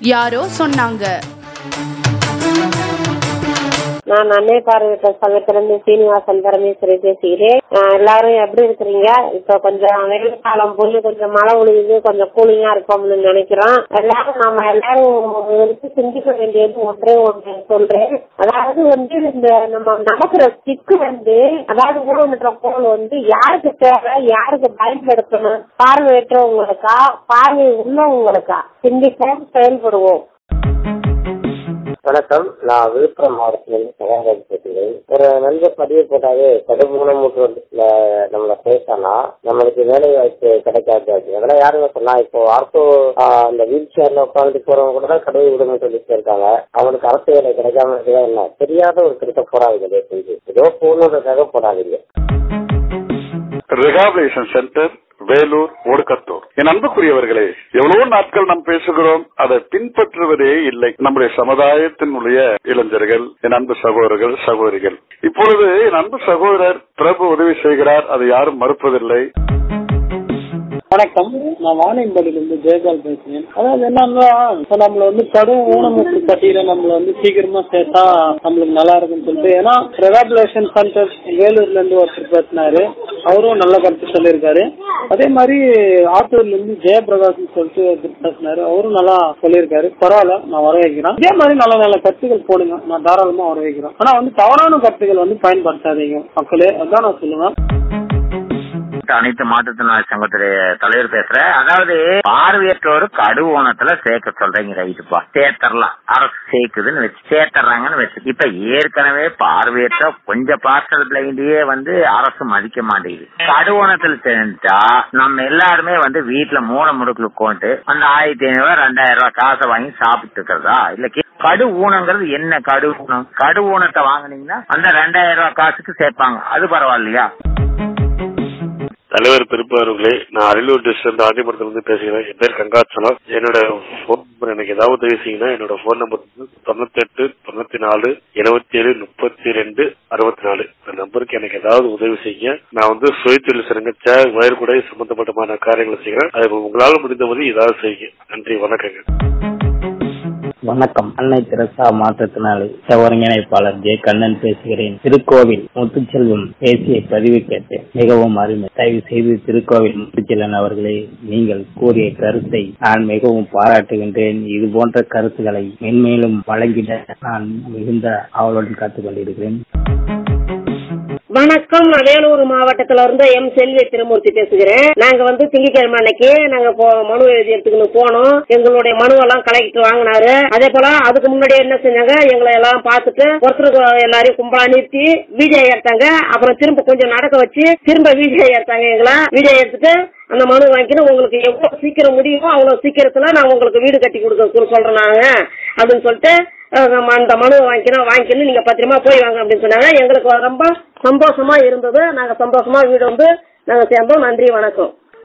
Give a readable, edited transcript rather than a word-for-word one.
யாரோ சொன்னாங்க. நான் அன்னை பார்வையிட்ட சங்கத்திலிருந்து சீனிவாசன் பரமேஸ்வரி பேசுகிறேன். எல்லாரும் எப்படி இருக்கிறீங்க? இப்ப கொஞ்சம் வெயில் காலம் போய் கொஞ்சம் மழை ஒழியுது, கொஞ்சம் கூலிங்கா இருக்கும்னு நினைக்கிறோம். நம்ம எல்லாரும் சிந்திக்க வேண்டியது ஒன்றே ஒன்று சொல்றேன். அதாவது இந்த நம்ம நடக்கிற ஸ்டிக்கு அதாவது ஊனமுற்ற கோல் யாருக்கு தேவை, யாருக்கு பயன்படுத்தணும், பார்வையற்றவங்களுக்கா பார்வை உள்ளவங்களுக்கா சிந்திப்போம், செயல்படுவோம். வணக்கம், நான் விழுப்புரம் மாவட்டத்திலிருந்து சகாராஜ் பேசுகிறேன். ஒரு நல்ல பதிவு போட்டாவே கடும் ஊனமுற்றோர்ல நம்மள பேசலாம், நம்மளுக்கு வேலை வாய்ப்பு கிடைக்காது. அதெல்லாம் யாருங்க சொன்னா, இப்போ ஆர்த்தோ அந்த வீல் சேர்ல உட்காந்துட்டு போறவங்க கூட தான் கடும் ஊனமுற்றோர் இருக்காங்க. அவனுக்கு அரசு வேலை கிடைக்காம இருக்குதா என்ன? தெரியாத ஒரு திருத்த போடாதீங்க, செஞ்சு ஏதோ போனதுக்காக போடாதீங்க. Rehabilitation centre Vellore Odukkathur. என் அன்புக்குரியவர்களே, எவ்வளவு நாட்கள் நாம் பேசுகிறோம், அதை பின்பற்றுவதே இல்லை நம்முடைய சமுதாயத்தினுடைய இளைஞர்கள், என் அன்பு சகோதரர்கள் சகோதரிகள். இப்பொழுது என் அன்பு சகோதரர் பிரபு உதவி செய்கிறார், அதை யாரும் மறுப்பதில்லை. வணக்கம், நான் வாணியம்பாடியிலிருந்து ஜெயபால் பேசுறேன். அதாவது என்னன்னா, நம்மள கடும் ஊனமுற்று பட்டியல நம்மள சீக்கிரமா சேர்த்தா நம்மளுக்கு நல்லா இருக்குன்னு சொல்லிட்டு, ஏன்னா ரிஹாபிலேஷன் சென்டர் வேலூர்ல இருந்து ஒருத்தர் பேசினாரு, அவரும் நல்ல கருத்து சொல்லியிருக்காரு. அதே மாதிரி ஆத்தூர்ல இருந்து ஜெயபிரகாஷ் சொல்லிட்டு ஒருத்தர் பேசினாரு, அவரும் நல்லா சொல்லியிருக்காரு. பரவாயில்ல, நான் வர வைக்கிறேன். இதே மாதிரி நல்ல நல்ல கருத்துக்கள் போடுங்க, நான் தாராளமா வர வைக்கிறேன். ஆனா தவறான கருத்துக்கள் பயன்படுத்தாதீங்க மக்களே, அதான் நான் சொல்லுவேன். அனைத்து மாற்றுத்திறனாளி சங்கத்துடைய தலைவர் பேசுறேன். அதாவது பார்வையற்றோரு கடு ஊனத்துல சேர்க்க சொல்றீங்க, ரைட்டுப்பா, சேர்த்தரலாம், அரசு சேர்க்குதுன்னு வச்சு சேர்த்துறாங்கன்னு வச்சு. இப்ப ஏற்கனவே பார்வையற்ற கொஞ்சம் பார்சல் பிளைண்டியே அரசு மதிக்க மாட்டேங்குது. கடு ஊனத்துல சேர்ந்துட்டா நம்ம எல்லாருமே வீட்டுல மூட முடுக்கல கொண்டு அந்த 1500 2000 காசை வாங்கி சாப்பிட்டு இருக்கிறதா? இல்ல கடு ஊனங்கிறது என்ன? கடு ஊனம், கடு ஊனத்தை வாங்கினீங்கன்னா அந்த 2000 காசுக்கு சேர்ப்பாங்க, அது பரவாயில்லையா? தலைவர் திருப்பவர்களே, நான் அரியலூர் டிஸ்ட்ரிக்ட் ஆண்டிபுரத்திலிருந்து பேசுகிறேன். என் பேர் கங்காச்சலம். என்னோட போன் நம்பர் எனக்கு ஏதாவது உதவி செய்யுங்கன்னா என்னோட போன் நம்பர் 98 94 77 32 64. இந்த நம்பருக்கு எனக்கு ஏதாவது உதவி செய்யுங்க. நான் சுயதொழில் சங்க வயற்குடை சம்பந்தப்பட்டமான காரியங்களை செய்கிறேன். அது உங்களால் முடிந்தபோது ஏதாவது செய்யுங்க. நன்றி, வணக்கங்க. வணக்கம், அன்னை தெரசா மாற்றுத்திறனாளி ஒருங்கிணைப்பாளர் ஜே கண்ணன் பேசுகிறேன். திருக்கோவில் முத்துச்செல்வம் பேசிய பதிவு கேட்டேன், மிகவும் அருமை. தயவு செய்து திருக்கோவில் முத்துச்செல்வன் அவர்களே, நீங்கள் கூறிய கருத்தை நான் மிகவும் பாராட்டுகின்றேன். இது போன்ற கருத்துக்களை மென்மேலும் வழங்கிட நான் மிகுந்த ஆவலுடன் காத்துக் கொண்டிருக்கிறேன். வணக்கம், வேலூர் மாவட்டத்துல இருந்து எம் செல்வி திருமூர்த்தி பேசுகிறேன். நாங்க திங்கட்கிழமை அன்னைக்கு நாங்க மனு எழுதி எடுத்துக்கணும் போனோம். எங்களுடைய மனுவெல்லாம் கலெக்டர் வாங்கினாரு. அதே போல அதுக்கு முன்னாடி என்ன செஞ்சாங்க, எங்களை எல்லாம் பார்த்துட்டு ஒருத்தருக்கு எல்லாரையும் கும்பலா நிறுத்தி வீடியோ எடுத்தாங்க. அப்புறம் திரும்ப கொஞ்சம் நடக்க வச்சு திரும்ப வீடியோ எடுத்தாங்க. எங்களை வீடியோ எடுத்துட்டு அந்த மனு வாங்கிக்கணும், உங்களுக்கு எவ்வளவு சீக்கிரம் முடியுமோ அவ்வளவு சீக்கிரத்துல நான் உங்களுக்கு வீடு கட்டி கொடுக்க சொல்றேன் நாங்க அப்படின்னு சொல்லிட்டு அந்த மனுவை வாங்கிக்கணும், நீங்க பத்திரமா போய் வாங்க அப்படின்னு சொன்னாங்க. எங்களுக்கு ரொம்ப சந்தோஷமா இருந்தது. நாங்க சந்தோஷமா வீடு நாங்க சேர்ந்தோம். நன்றி, வணக்கம்.